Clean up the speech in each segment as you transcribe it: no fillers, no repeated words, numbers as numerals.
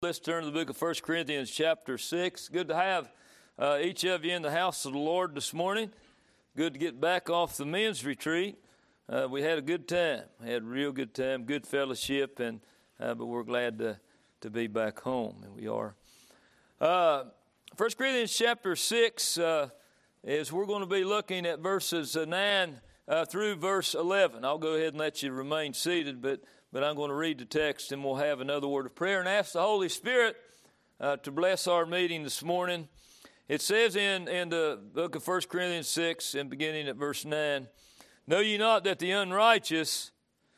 Let's turn to the book of 1 Corinthians chapter 6. Good to have each of you in the house of the Lord this morning. Good to get back off the men's retreat. We had a good time. Had a real good time, good fellowship, and but we're glad to be back home, and we are. 1 Corinthians chapter 6 is we're going to be looking at verses 9 through verse 11. I'll go ahead and let you remain seated, but I'm going to read the text, and we'll have another word of prayer and ask the Holy Spirit to bless our meeting this morning. It says in the book of 1 Corinthians 6, and beginning at verse 9, Know ye not that the unrighteous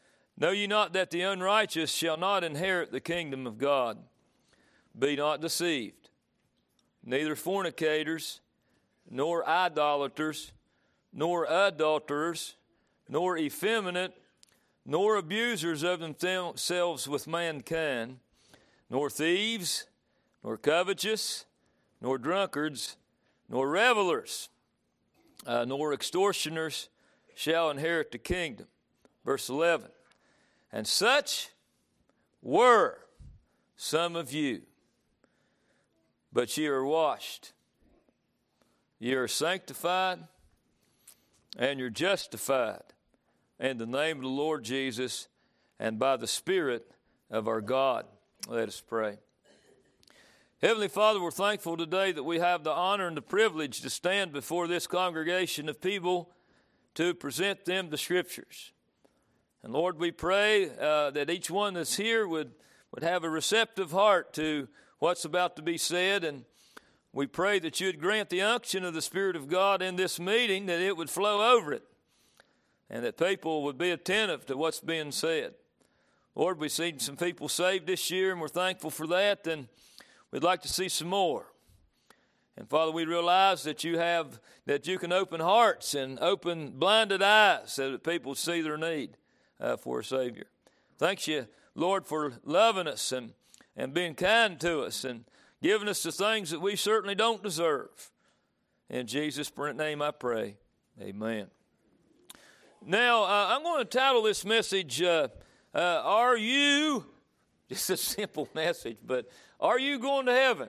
shall not inherit the kingdom of God? Be not deceived. Neither fornicators, nor idolaters, nor adulterers, nor effeminate, nor abusers of themselves with mankind, nor thieves, nor covetous, nor drunkards, nor revelers, nor extortioners shall inherit the kingdom. Verse 11, And such were some of you, but ye are washed, ye are sanctified, and you're justified in the name of the Lord Jesus and by the Spirit of our God. Let us pray. Heavenly Father, we're thankful today that we have the honor and the privilege to stand before this congregation of people to present them the Scriptures. And Lord, we pray that each one that's here would have a receptive heart to what's about to be said, and we pray that you'd grant the unction of the Spirit of God in this meeting, that it would flow over it, and that people would be attentive to what's being said. Lord, we've seen some people saved this year, and we're thankful for that, and we'd like to see some more. And Father, we realize that you can open hearts and open blinded eyes so that people see their need for a Savior. Thanks you, Lord, for loving us and being kind to us and giving us the things that we certainly don't deserve. In Jesus' name I pray. Amen. Now, I'm going to title this message, Are You, just a simple message, but are you going to heaven?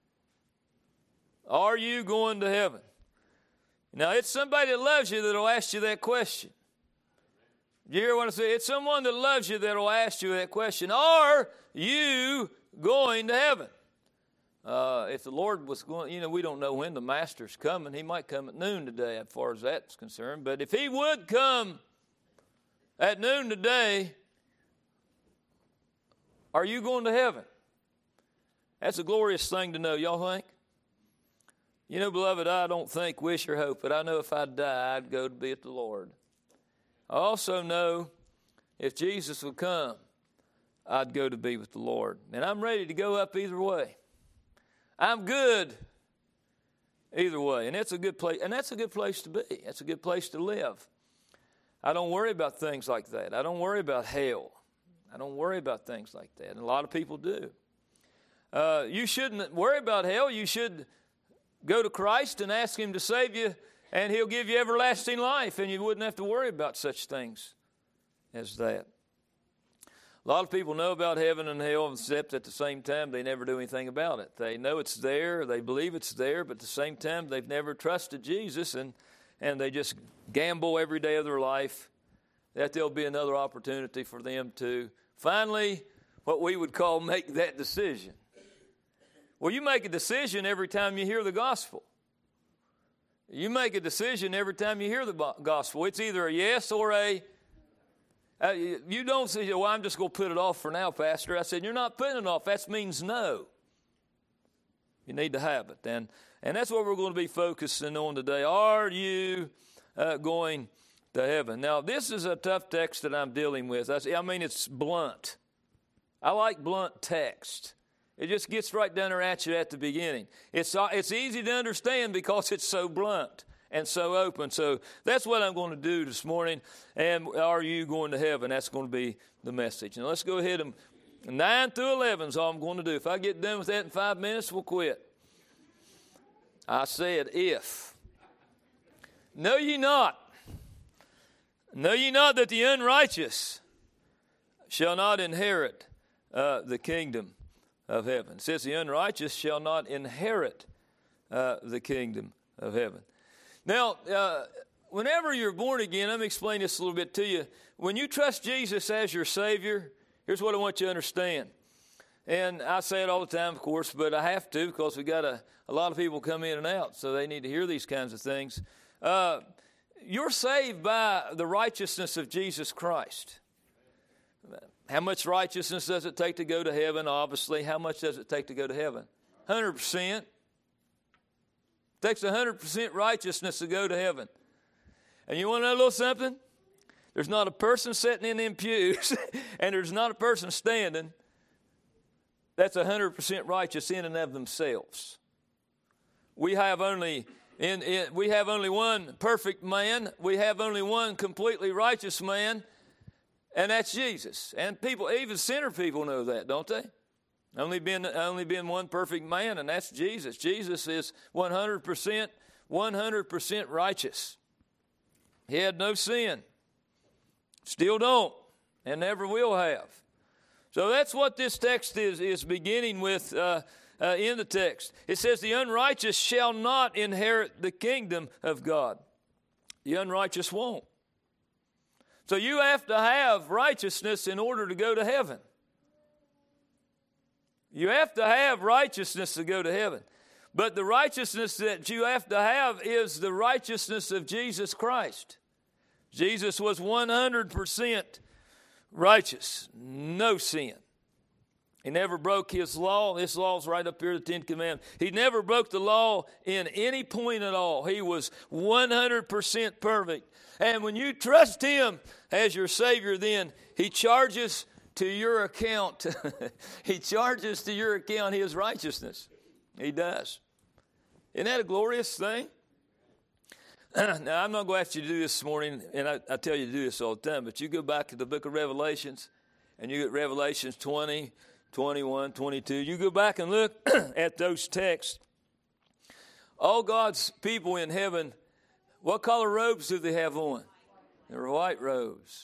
Are you going to heaven? Now, it's somebody that loves you that will ask you that question. You hear what I say? It's someone that loves you that will ask you that question. Are you going to heaven? If the Lord was going, we don't know when the Master's coming. He might come at noon today as far as that's concerned. But if he would come at noon today, are you going to heaven? That's a glorious thing to know, y'all think? Beloved, I don't think, wish, or hope, but I know if I die, I'd go to be with the Lord. I also know if Jesus would come, I'd go to be with the Lord. And I'm ready to go up either way. I'm good either way, and that's a good place. And that's a good place to be. That's a good place to live. I don't worry about things like that. I don't worry about hell. I don't worry about things like that, and a lot of people do. You shouldn't worry about hell. You should go to Christ and ask Him to save you, and He'll give you everlasting life, and you wouldn't have to worry about such things as that. A lot of people know about heaven and hell, except at the same time they never do anything about it. They know it's there, they believe it's there, but at the same time they've never trusted Jesus, and they just gamble every day of their life that there'll be another opportunity for them to finally, what we would call, make that decision. Well, you make a decision every time you hear the gospel. You make a decision every time you hear the gospel. It's either a yes or a you don't say, well, I'm just going to put it off for now, Pastor. I said, you're not putting it off. That means no. You need to have it. And that's what we're going to be focusing on today. Are you going to heaven? Now, this is a tough text that I'm dealing with. I mean, it's blunt. I like blunt text. It just gets right down there at you at the beginning. It's easy to understand because it's so blunt and so open. So that's what I'm going to do this morning. And are you going to heaven? That's going to be the message. Now let's go ahead and 9 through 11 is all I'm going to do. If I get done with that in 5 minutes, we'll quit. I said if. Know ye not that the unrighteous shall not inherit the kingdom of heaven. It says the unrighteous shall not inherit the kingdom of heaven. Now, whenever you're born again, let me explain this a little bit to you. When you trust Jesus as your Savior, here's what I want you to understand. And I say it all the time, of course, but I have to because we got a lot of people come in and out, so they need to hear these kinds of things. You're saved by the righteousness of Jesus Christ. How much righteousness does it take to go to heaven? Obviously, how much does it take to go to heaven? 100%. It takes 100% righteousness to go to heaven. And you want to know a little something? There's not a person sitting in them pews, and there's not a person standing that's 100% righteous in and of themselves. We have only one perfect man. We have only one completely righteous man, and that's Jesus. And people, even sinner people, know that, don't they? Only been one perfect man, and that's Jesus. Jesus is 100% righteous. He had no sin. Still don't, and never will have. So that's what this text is beginning with in the text. It says, the unrighteous shall not inherit the kingdom of God. The unrighteous won't. So you have to have righteousness in order to go to heaven. You have to have righteousness to go to heaven. But the righteousness that you have to have is the righteousness of Jesus Christ. Jesus was 100% righteous, no sin. He never broke his law. This law's right up here, the Ten Commandments. He never broke the law in any point at all. He was 100% perfect. And when you trust him as your Savior, then he charges to your account. He charges to your account his righteousness. He does. Isn't that a glorious thing? Now, I'm not going to ask you to do this morning, and I tell you to do this all the time, but you go back to the book of Revelations, and you get Revelations 20, 21, 22. You go back and look at those texts. All God's people in heaven, what color robes do they have on? They're white robes.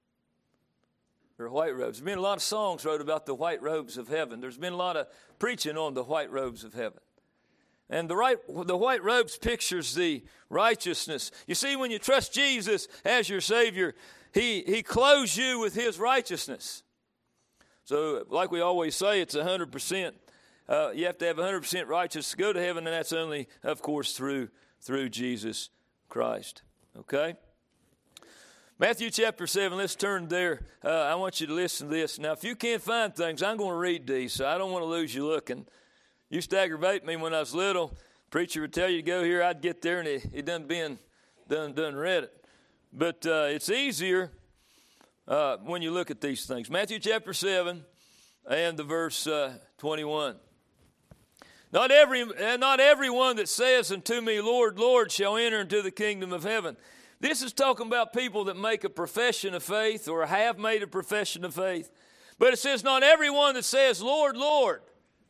They're white robes. There's been a lot of songs wrote about the white robes of heaven. There's been a lot of preaching on the white robes of heaven. And the white robes pictures the righteousness. You see, when you trust Jesus as your Savior, He clothes you with His righteousness. So, like we always say, it's 100%. You have to have 100% righteousness to go to heaven, and that's only, of course, through Jesus Christ. Okay? Matthew chapter 7, let's turn there. I want you to listen to this. Now, if you can't find things, I'm going to read these, so I don't want to lose you looking. Used to aggravate me when I was little. Preacher would tell you to go here. I'd get there, and he done read it. But it's easier when you look at these things. Matthew chapter 7 and the verse 21. Not everyone that says unto me, Lord, Lord, shall enter into the kingdom of heaven. This is talking about people that make a profession of faith or have made a profession of faith. But it says, not everyone that says, Lord, Lord,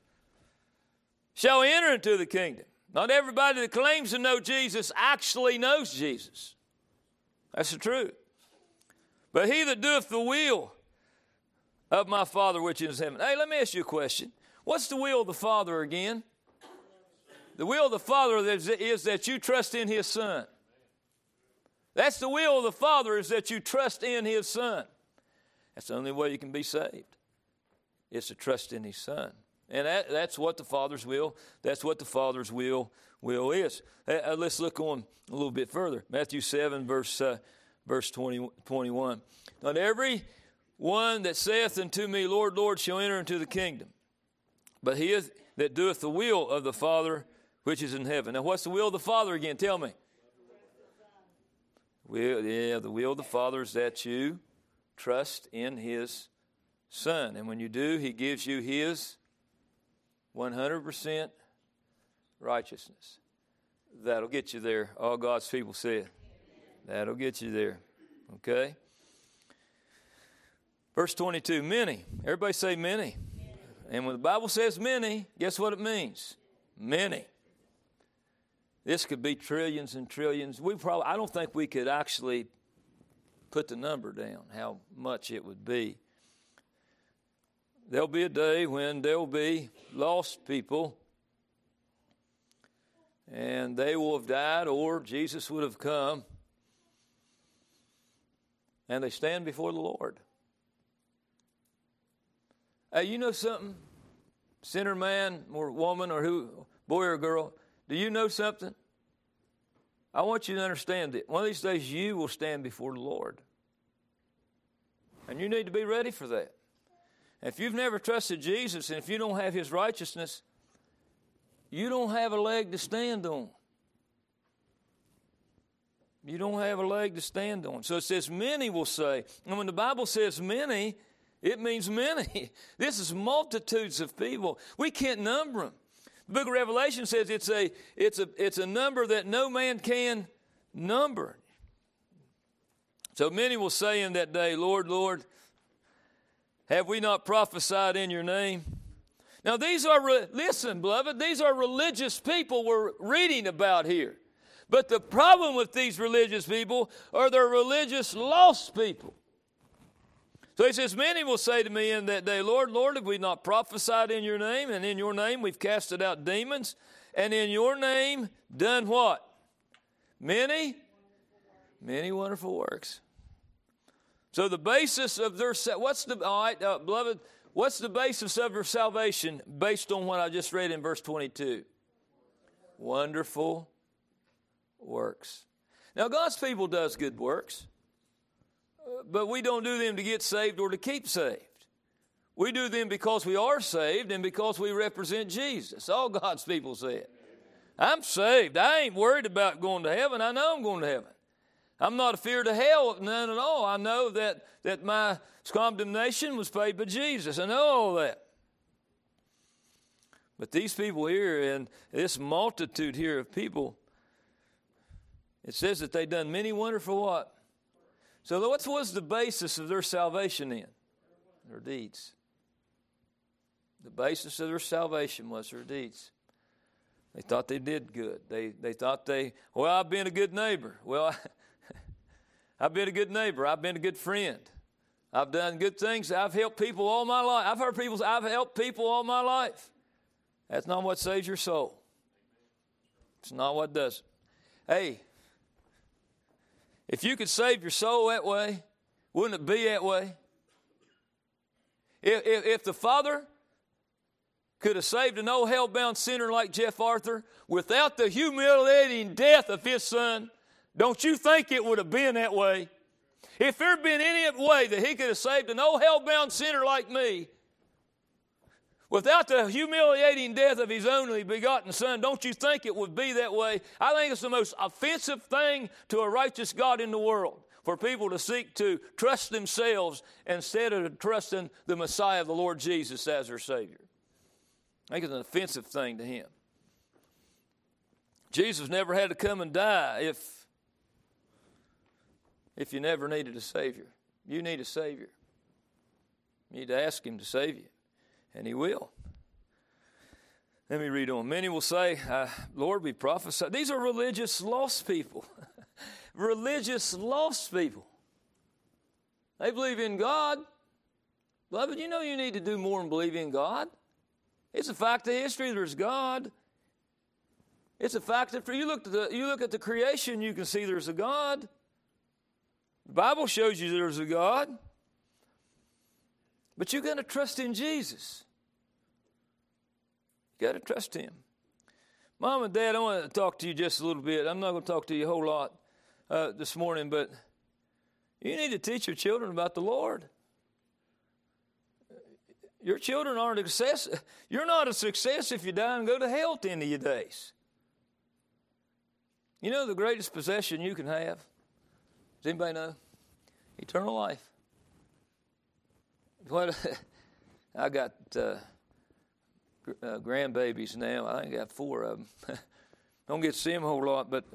shall enter into the kingdom. Not everybody that claims to know Jesus actually knows Jesus. That's the truth. But he that doeth the will of my Father which is in heaven. Hey, let me ask you a question. What's the will of the Father again? The will of the Father is that you trust in His Son. That's the will of the Father, is that you trust in His Son. That's the only way you can be saved, is to trust in His Son. And that's what the Father's will. That's what the Father's will is. Let's look on a little bit further. Matthew 7, verse 21. Not every one that saith unto me, Lord, Lord, shall enter into the kingdom, but he that doeth the will of the Father which is in heaven. Now, what's the will of the Father again? Tell me. The will of the Father is that you trust in His Son. And when you do, He gives you His 100% righteousness. That'll get you there. All God's people said. That'll get you there. Okay? Verse 22, many. Everybody say many. And when the Bible says many, guess what it means? Many. This could be trillions and trillions. I don't think we could actually put the number down, how much it would be. there'll be a day when there'll be lost people, and they will have died, or Jesus would have come, and they stand before the Lord. Hey, you know something? Sinner man or woman or who, boy or girl, do you know something? I want you to understand that one of these days you will stand before the Lord. And you need to be ready for that. If you've never trusted Jesus and if you don't have His righteousness, you don't have a leg to stand on. You don't have a leg to stand on. So it says many will say. And when the Bible says many, it means many. This is multitudes of people. We can't number them. The book of Revelation says it's a number that no man can number. So many will say in that day, Lord, Lord, have we not prophesied in your name? Now these are, listen, beloved, these are religious people we're reading about here. But the problem with these religious people are they're religious lost people. So he says, many will say to me in that day, Lord, Lord, have we not prophesied in your name? And in your name we've casted out demons. And in your name done what? Many wonderful works. So the basis of their, beloved, what's the basis of their salvation based on what I just read in verse 22? Wonderful works. Now God's people does good works. But we don't do them to get saved or to keep saved. We do them because we are saved and because we represent Jesus. All God's people said. I'm saved. I ain't worried about going to heaven. I know I'm going to heaven. I'm not afeard of hell, none at all. I know that my condemnation was paid by Jesus. I know all that. But these people here and this multitude here of people, it says that they've done many wonderful what? So what was the basis of their salvation then? Their deeds. The basis of their salvation was their deeds. They thought they did good. They thought I've been a good neighbor. Well, I've been a good neighbor. I've been a good friend. I've done good things. I've helped people all my life. I've helped people all my life. That's not what saves your soul. It's not what does it. Hey, if you could save your soul that way, wouldn't it be that way? If the Father could have saved an old hell-bound sinner like Jeff Arthur without the humiliating death of his son, don't you think it would have been that way? If there had been any way that he could have saved an old hell-bound sinner like me without the humiliating death of his only begotten son, don't you think it would be that way? I think it's the most offensive thing to a righteous God in the world for people to seek to trust themselves instead of trusting the Messiah, the Lord Jesus, as their Savior. I think it's an offensive thing to Him. Jesus never had to come and die if you never needed a Savior. You need a Savior. You need to ask Him to save you. And He will. Let me read on. Many will say, Lord, we prophesy. These are religious lost people. Religious lost people. They believe in God. Beloved, you know you need to do more than believe in God. It's a fact of history there's God. It's a fact that you look at the creation, you can see there's a God. The Bible shows you there's a God. But you've got to trust in Jesus. You've got to trust Him. Mom and Dad, I want to talk to you just a little bit. I'm not going to talk to you a whole lot this morning, but you need to teach your children about the Lord. Your children aren't a success. You're not a success if you die and go to hell at the end of your days. You know the greatest possession you can have? Does anybody know? Eternal life. What I got grandbabies now. I think I got 4 of them. Don't get to see them a whole lot, but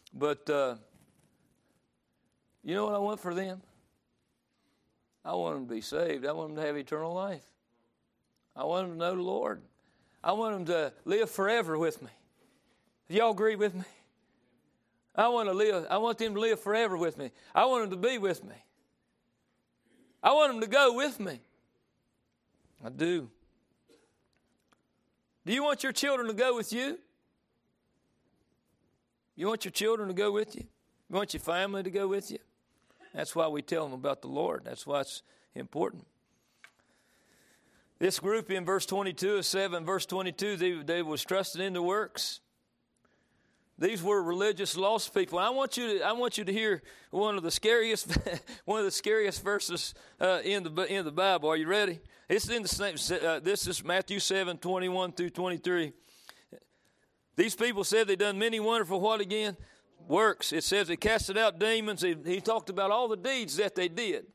you know what I want for them? I want them to be saved. I want them to have eternal life. I want them to know the Lord. I want them to live forever with me. Do y'all agree with me? I want them to live forever with me. I want them to be with me. I want them to go with me. I do. Do you want your children to go with you? You want your children to go with you? You want your family to go with you? That's why we tell them about the Lord. That's why it's important. This group in verse 22 of 7, verse 22, they was trusting in the works. These were religious lost people. I want you to hear one of the scariest verses in the Bible. Are you ready? It's in the same. This is Matthew 7, 21 through 23. These people said they done many wonderful what again? Works. It says they casted out demons. He talked about all the deeds that they did.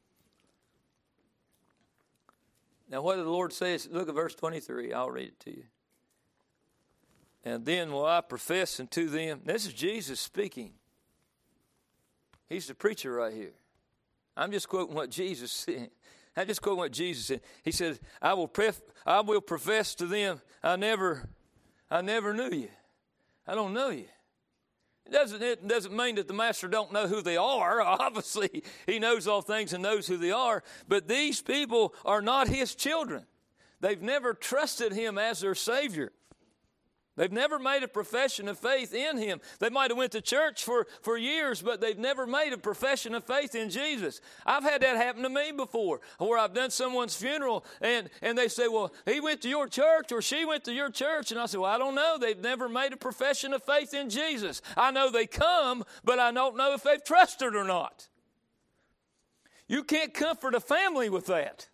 Now what did the Lord say? Look at verse 23. I'll read it to you. And then will I profess unto them. This is Jesus speaking. He's the preacher right here. I'm just quoting what Jesus said. I'm just quoting what Jesus said. He says, I will profess to them, I never knew you. I don't know you. It doesn't mean that the master don't know who they are. Obviously, he knows all things and knows who they are. But these people are not his children. They've never trusted him as their Savior. They've never made a profession of faith in him. They might have went to church for years, but they've never made a profession of faith in Jesus. I've had that happen to me before, where I've done someone's funeral, and they say, well, he went to your church or she went to your church. And I say, well, I don't know. They've never made a profession of faith in Jesus. I know they come, but I don't know if they've trusted or not. You can't comfort a family with that.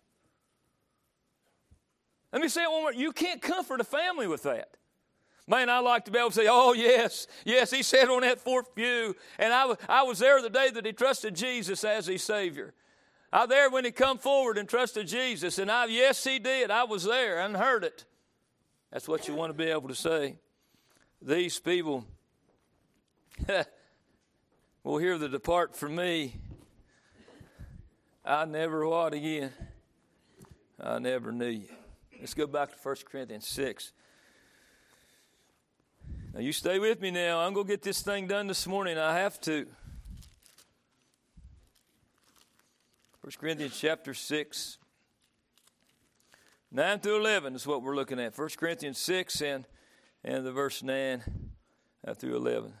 Let me say it one more. You can't comfort a family with that. Man, I like to be able to say, oh, yes, he sat on that fourth pew, and I was there the day that he trusted Jesus as his Savior. I was there when he come forward and trusted Jesus, and yes, he did. I was there and heard it. That's what you want to be able to say. These people will hear the depart from me. I never what again? I never knew you. Let's go back to 1 Corinthians 6. Now, you stay with me now. I'm going to get this thing done this morning. I have to. 1 Corinthians chapter 6, 9 through 11 is what we're looking at. 1 Corinthians 6 and the verse 9 through 11.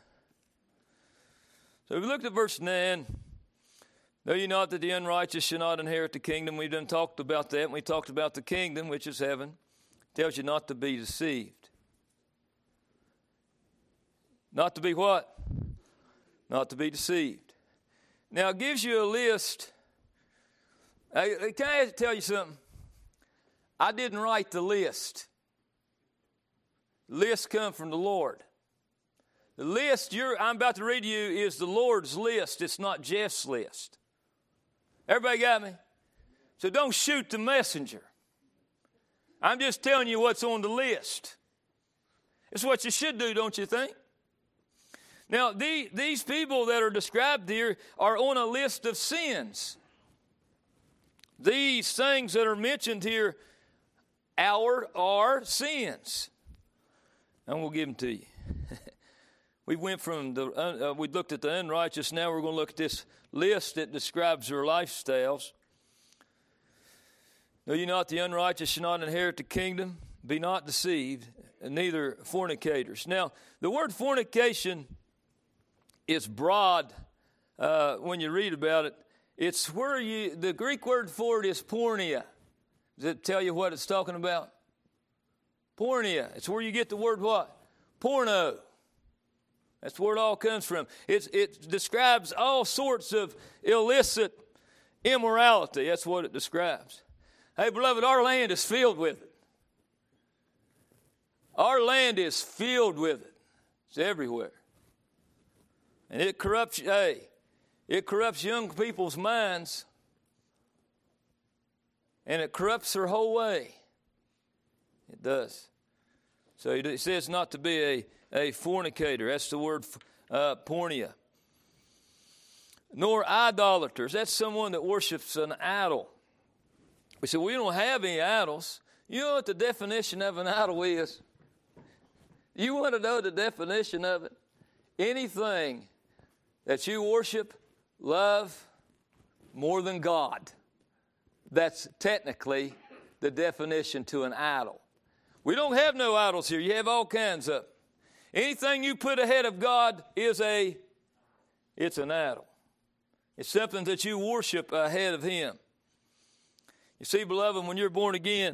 So we looked at verse 9. Know ye not that the unrighteous shall not inherit the kingdom? We've done talked about that. And we talked about the kingdom, which is heaven. It tells you not to be deceived. Not to be what? Not to be deceived. Now, it gives you a list. Can I tell you something? I didn't write the list. The list come from the Lord. The list I'm about to read to you is the Lord's list. It's not Jeff's list. Everybody got me? So don't shoot the messenger. I'm just telling you what's on the list. It's what you should do, don't you think? Now, these people that are described here are on a list of sins. These things that are mentioned here are sins. And we'll give them to you. We went from we looked at the unrighteous. Now we're going to look at this list that describes their lifestyles. Know ye not the unrighteous shall not inherit the kingdom? Be not deceived, and neither fornicators. Now, the word fornication is broad when you read about it. It's where the Greek word for it is porneia. Does it tell you what it's talking about? Porneia. It's where you get the word what? Porno. That's where it all comes from. It describes all sorts of illicit immorality. That's what it describes. Hey, beloved, our land is filled with it. Our land is filled with it. It's everywhere. And it corrupts young people's minds, and it corrupts their whole way. It does. So it says not to be a fornicator. That's the word porneia. Nor idolaters. That's someone that worships an idol. We say, we don't have any idols. You know what the definition of an idol is? You want to know the definition of it? Anything that you worship, love more than God, that's technically the definition to an idol. We don't have no idols here. You have all kinds of them. Anything you put ahead of God it's an idol. It's something that you worship ahead of Him. You see, beloved, when you're born again,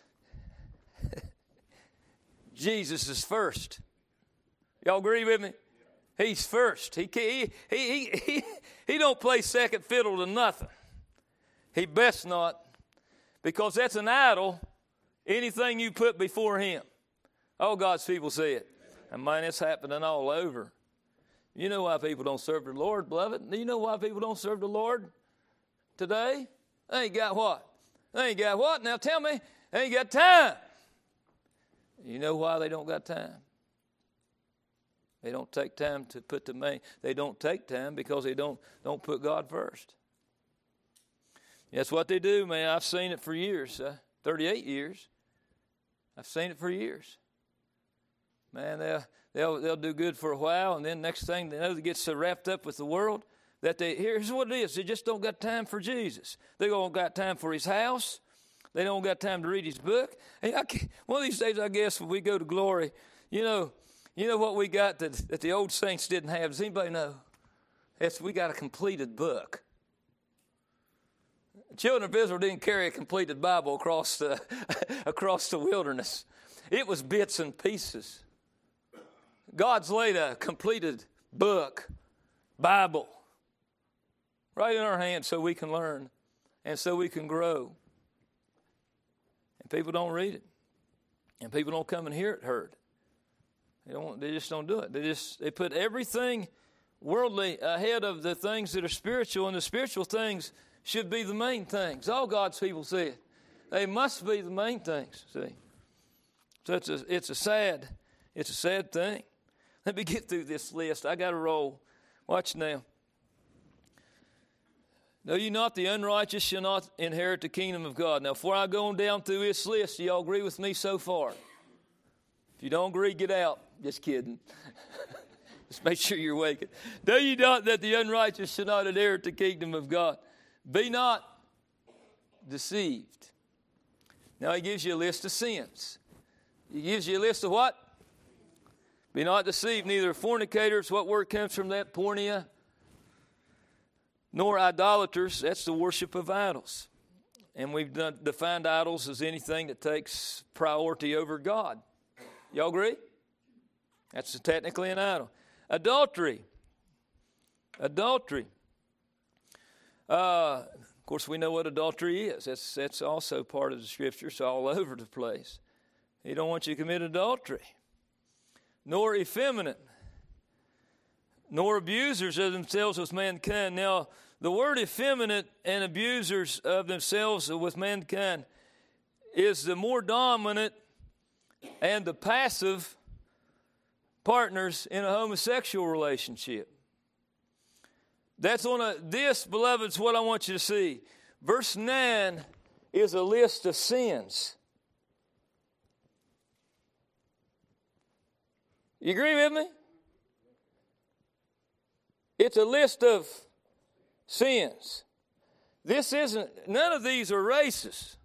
Jesus is first. Y'all agree with me? He's first. He don't play second fiddle to nothing. He best not, because that's an idol. Anything you put before Him. All God's people say it. And man, it's happening all over. You know why people don't serve the Lord, beloved? Do you know why people don't serve the Lord today? They ain't got what? They ain't got what? Now tell me. They ain't got time. You know why they don't got time? They don't take time to put the main. They don't take time because they don't put God first. That's what they do, man. I've seen it for years. 38 years. I've seen it for years. Man, they'll do good for a while, and then next thing they know, they get so wrapped up with the world that here's what it is. They just don't got time for Jesus. They don't got time for His house. They don't got time to read His book. And one of these days, I guess, when we go to glory, you know what we got that the old saints didn't have? Does anybody know? We got a completed book. The children of Israel didn't carry a completed Bible across the wilderness. It was bits and pieces. God's laid a completed book, Bible, right in our hands so we can learn and so we can grow. And people don't read it. And people don't come and hear it heard. They just don't do it. They put everything worldly ahead of the things that are spiritual, and the spiritual things should be the main things. All God's people see it. They must be the main things, see. So it's a sad thing. Let me get through this list. I got to roll. Watch now. Know you not the unrighteous shall not inherit the kingdom of God. Now, before I go on down through this list, do y'all agree with me so far? If you don't agree, get out. Just kidding. Just make sure you're awake. Know you not that the unrighteous shall not inherit the kingdom of God? Be not deceived. Now, he gives you a list of sins. He gives you a list of what? Be not deceived, neither fornicators. What word comes from that? Porneia. Nor idolaters. That's the worship of idols. And we've defined idols as anything that takes priority over God. Y'all agree? That's technically an idol. Adultery. Of course, we know what adultery is. That's also part of the Scripture. It's all over the place. He don't want you to commit adultery. Nor effeminate, nor abusers of themselves with mankind. Now, the word effeminate and abusers of themselves with mankind is the more dominant and the passive partners in a homosexual relationship. This, beloved, is what I want you to see. Verse 9 is a list of sins. You agree with me? It's a list of sins. None of these are racist.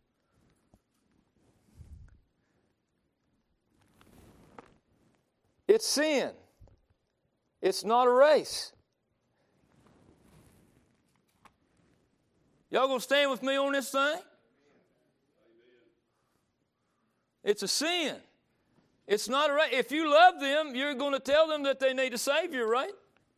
It's sin. It's not a race. Y'all gonna stand with me on this thing? It's a sin. It's not a right. If you love them, you're going to tell them that they need a Savior, right?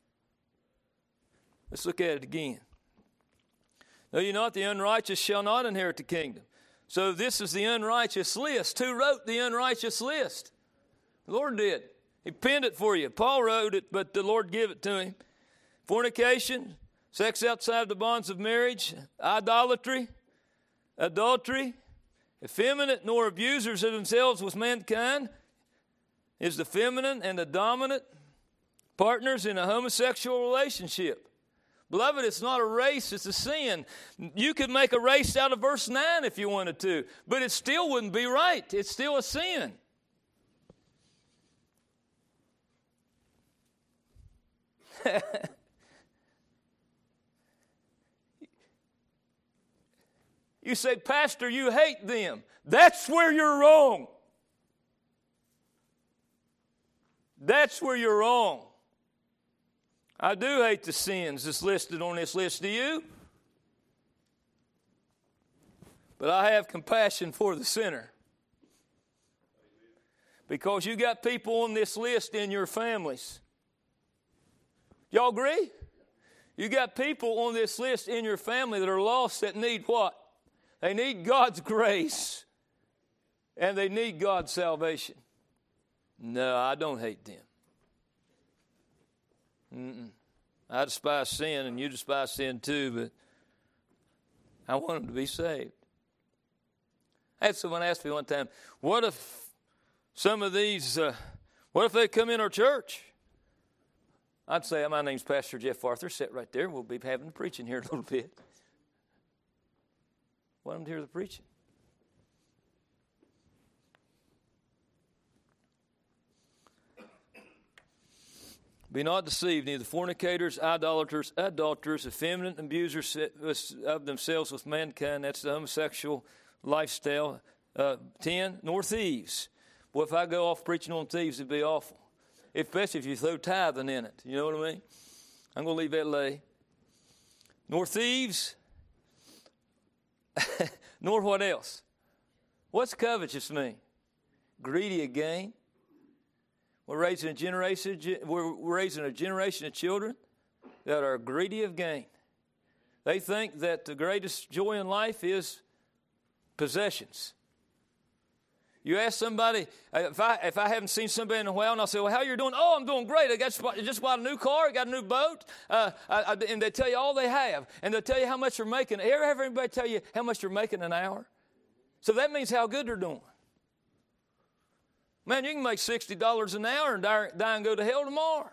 Let's look at it again. Know you not, the unrighteous shall not inherit the kingdom. So this is the unrighteous list. Who wrote the unrighteous list? The Lord did. He penned it for you. Paul wrote it, but the Lord gave it to him. Fornication, sex outside the bonds of marriage, idolatry, adultery, effeminate nor abusers of themselves with mankind, is the feminine and the dominant partners in a homosexual relationship. Beloved, it's not a race, it's a sin. You could make a race out of verse 9 if you wanted to, but it still wouldn't be right. It's still a sin. You say, Pastor, you hate them. That's where you're wrong. That's where you're wrong. I do hate the sins that's listed on this list. Do you? But I have compassion for the sinner. Because you got people on this list in your families. Y'all agree? You got people on this list in your family that are lost that need what? They need God's grace. And they need God's salvation. No, I don't hate them. I despise sin, and you despise sin too, but I want them to be saved. I had someone ask me one time, what if some of these, what if they come in our church? I'd say, my name's Pastor Jeff Arthur. Sit right there. We'll be having the preaching here a little bit. Want them to hear the preaching. Be not deceived, neither fornicators, idolaters, adulterers, effeminate, abusers of themselves with mankind. That's the homosexual lifestyle. 10, nor thieves. Boy, if I go off preaching on thieves, it'd be awful. Especially if you throw tithing in it. You know what I mean? I'm going to leave that lay. Nor thieves. Nor what else? What's covetous mean? Greedy of gain. We're raising a generation of children that are greedy of gain. They think that the greatest joy in life is possessions. You ask somebody, if I haven't seen somebody in a while, and I'll say, well, how you doing? Oh, I'm doing great. I just bought a new car. I got a new boat. And they tell you all they have. And they'll tell you how much they're making. Ever have anybody tell you how much they're making an hour? So that means how good they're doing. Man, you can make $60 an hour and die and go to hell tomorrow.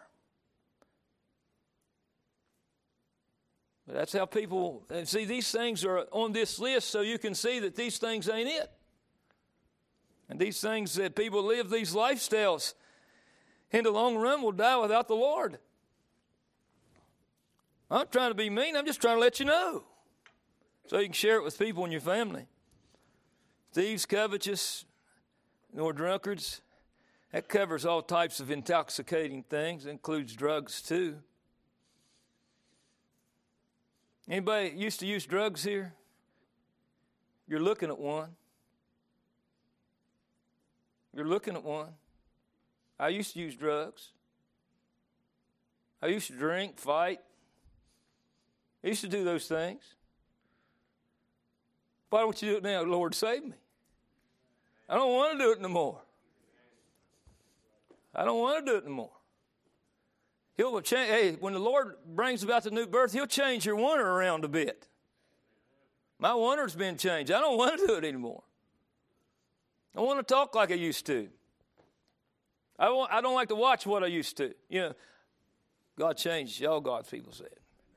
But that's how people, and see, these things are on this list so you can see that these things ain't it. And these things that people live, these lifestyles, in the long run will die without the Lord. I'm not trying to be mean. I'm just trying to let you know. So you can share it with people in your family. Thieves, covetous, nor drunkards. That covers all types of intoxicating things. It includes drugs too. Anybody used to use drugs here? You're looking at one. You're looking at one. I used to use drugs. I used to drink, fight. I used to do those things. Why don't you do it now? Lord, save me. I don't want to do it no more. I don't want to do it no more. He'll change. Hey, when the Lord brings about the new birth, He'll change your wonder around a bit. My wonder's been changed. I don't want to do it anymore. I want to talk like I used to. I don't like to watch what I used to. You know, God changed. All God's people said.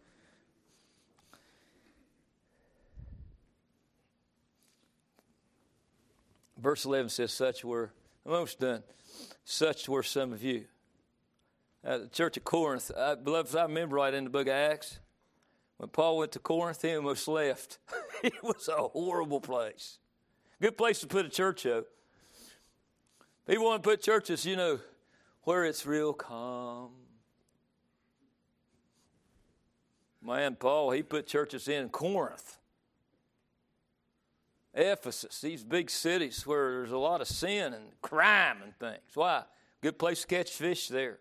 Verse 11 says, I'm almost done. Such were some of you. The church of Corinth, beloved, if I remember right in the book of Acts, when Paul went to Corinth, he almost left. It was a horrible place. Good place to put a church up. People want to put churches, you know, where it's real calm. Man, Paul, he put churches in Corinth, Ephesus, these big cities where there's a lot of sin and crime and things. Why? Good place to catch fish there.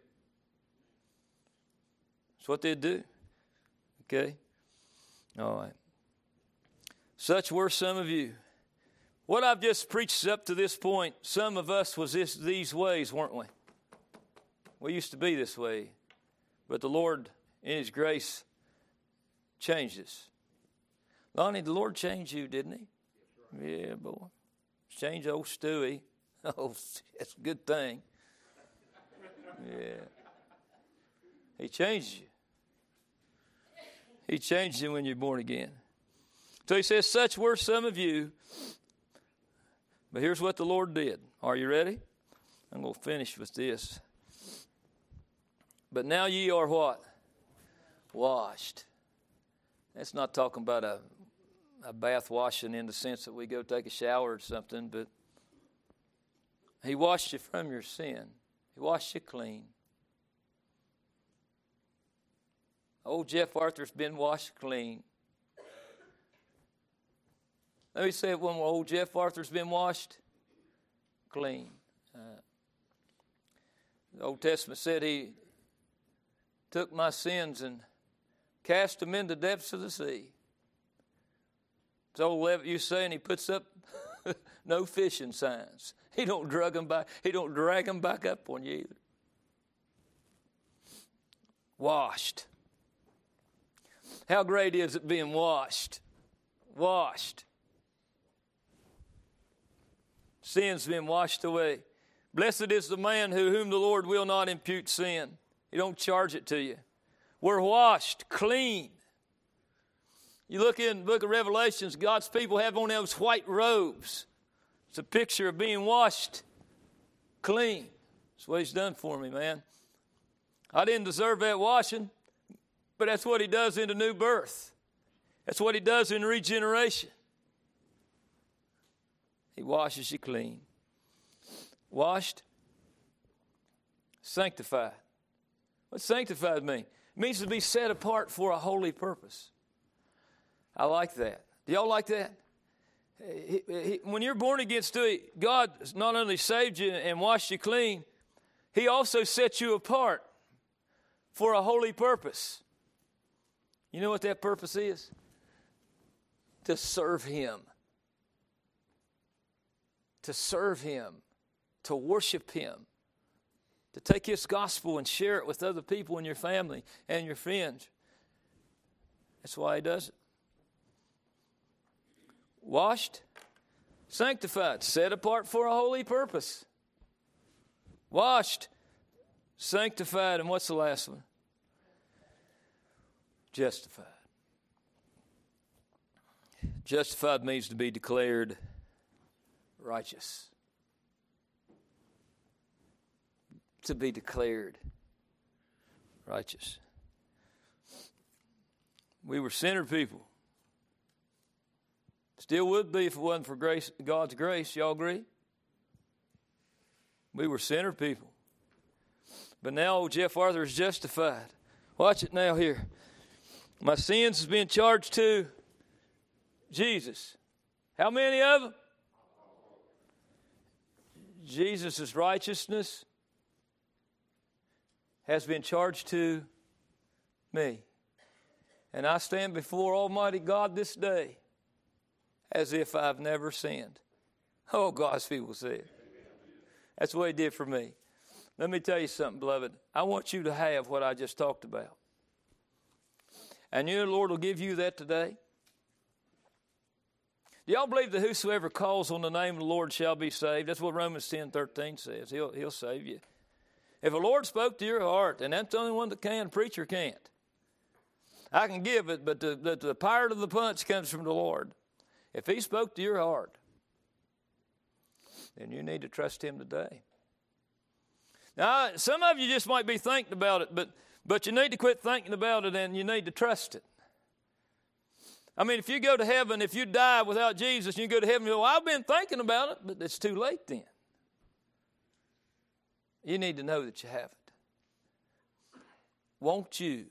That's what they'd do. Okay? All right. Such were some of you. What I've just preached up to this point, some of us was these ways, weren't we? We used to be this way. But the Lord, in His grace, changed us. Lonnie, the Lord changed you, didn't He? Yeah, boy. Changed old Stewie. Oh, that's a good thing. Yeah. He changed you. He changed you when you're born again. So He says, such were some of you. But here's what the Lord did. Are you ready? I'm going to finish with this. But now ye are what? Washed. That's not talking about a bath washing in the sense that we go take a shower or something, but He washed you from your sin. He washed you clean. Old Jeff Arthur's been washed clean. Let me say it one more. Old Jeff Arthur's been washed clean. The Old Testament said He took my sins and cast them in the depths of the sea. It's old Levitt, you saying He puts up no fishing signs. He don't drag them back up on you either. Washed. How great is it being washed? Washed. Sin's been washed away. Blessed is the man whom the Lord will not impute sin. He don't charge it to you. We're washed clean. You look in the book of Revelations, God's people have on those white robes. It's a picture of being washed clean. That's what He's done for me, man. I didn't deserve that washing, but that's what He does in the new birth. That's what He does in regeneration. He washes you clean. Washed, sanctified. What sanctified mean? It means to be set apart for a holy purpose. I like that. Do y'all like that? When you're born again, God not only saved you and washed you clean, He also set you apart for a holy purpose. You know what that purpose is? To serve Him. To serve Him. To worship Him. To take His gospel and share it with other people in your family and your friends. That's why He does it. Washed, sanctified, set apart for a holy purpose. Washed, sanctified, and what's the last one? Justified. Justified means to be declared righteous. To be declared righteous. We were sinner people. Still would be if it wasn't for grace, God's grace. Y'all agree? We were sinner people. But now old Jeff Arthur is justified. Watch it now here. My sins has been charged to Jesus. How many of them? Jesus' righteousness has been charged to me. And I stand before Almighty God this day as if I've never sinned. Oh, God's people say it. That's what He did for me. Let me tell you something, beloved. I want you to have what I just talked about. And you know the Lord will give you that today. Do y'all believe that whosoever calls on the name of the Lord shall be saved? That's what Romans 10:13 says. He'll save you. If the Lord spoke to your heart, and that's the only one that can, preacher can't. I can give it, but the power of the punch comes from the Lord. If He spoke to your heart, then you need to trust Him today. Now, some of you just might be thinking about it, but you need to quit thinking about it and you need to trust it. I mean, if you go to heaven, if you die without Jesus, and you go to heaven, you go, well, I've been thinking about it, but it's too late then. You need to know that you haven't. Won't you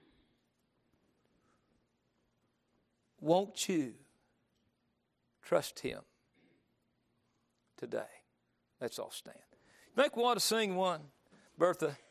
trust Him today? Let's all stand. You think we ought to sing one, Bertha?